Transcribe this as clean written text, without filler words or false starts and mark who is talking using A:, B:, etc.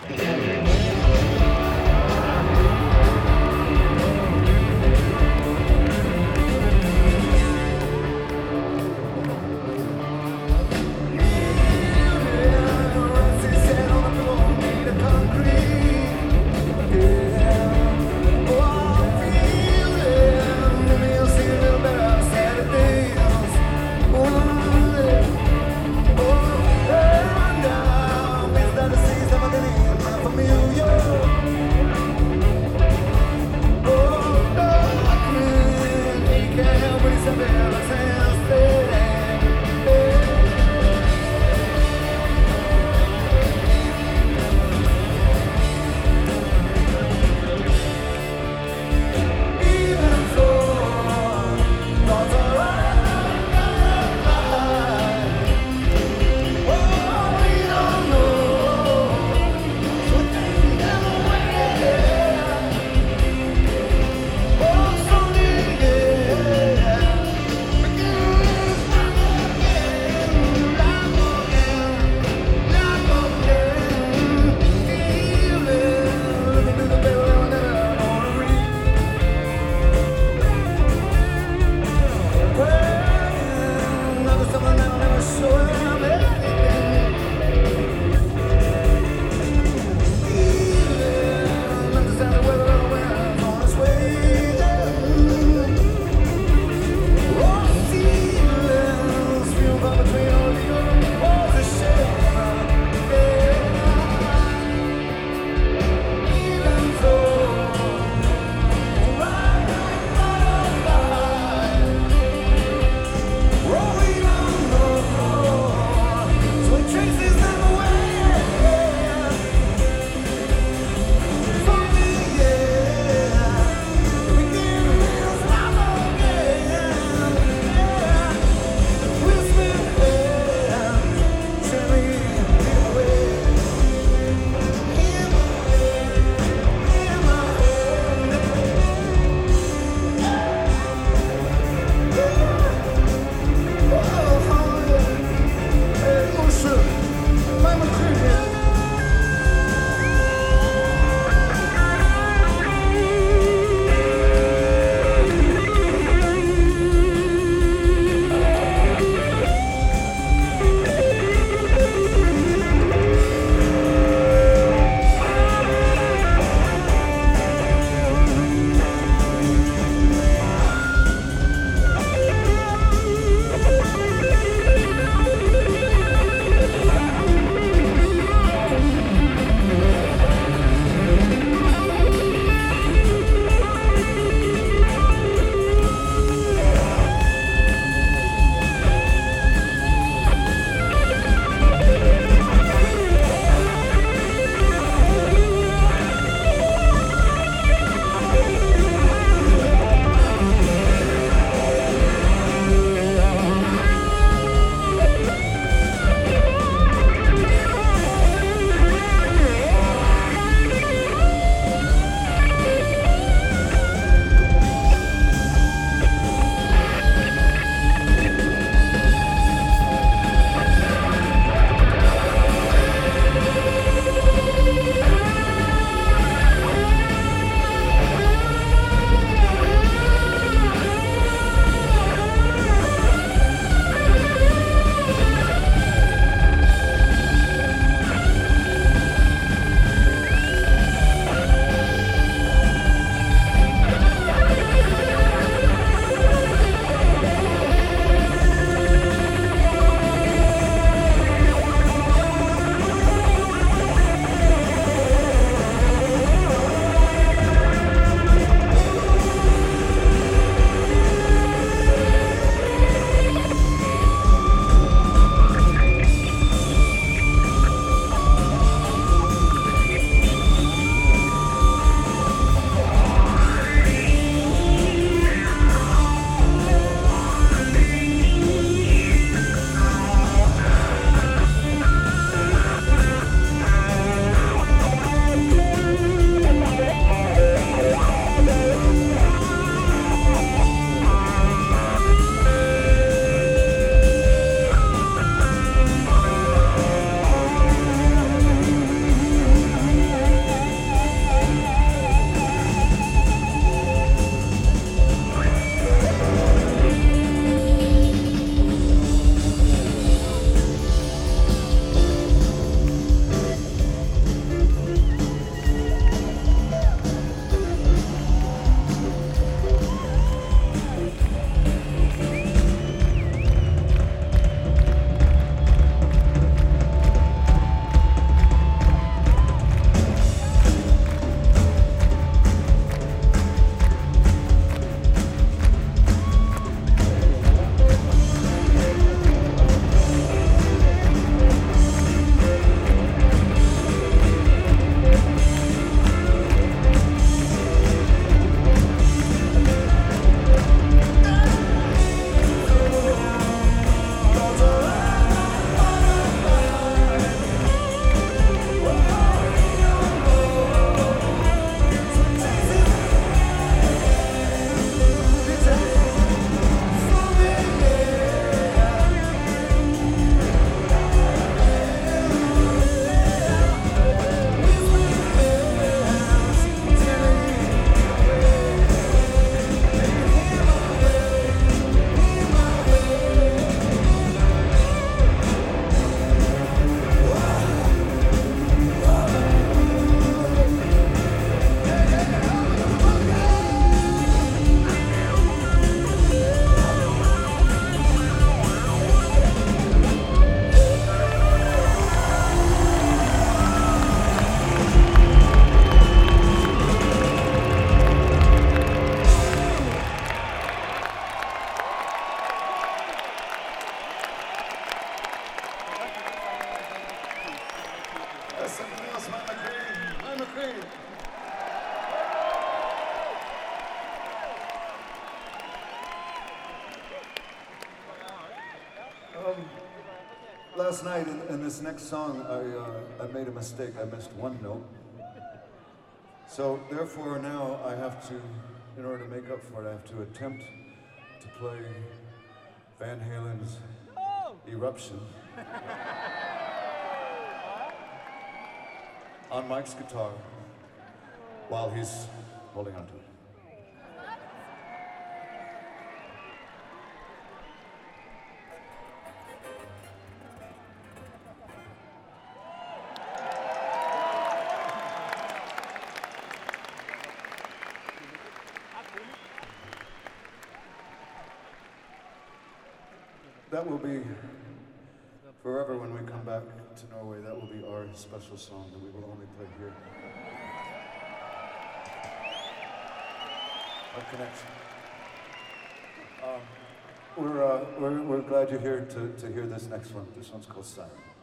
A: From you something else, my McQueen. My McQueen. Last night in this next song, I made a mistake. I missed one note. So therefore now I have to, in order to make up for it, I have to attempt to play Van Halen's Eruption on Mike's guitar while he's holding on to it. That will be forever when we come back to Norway. That will be our special song that we will only play here. Our connection. We're glad you're here to hear this next one. This one's called Silent.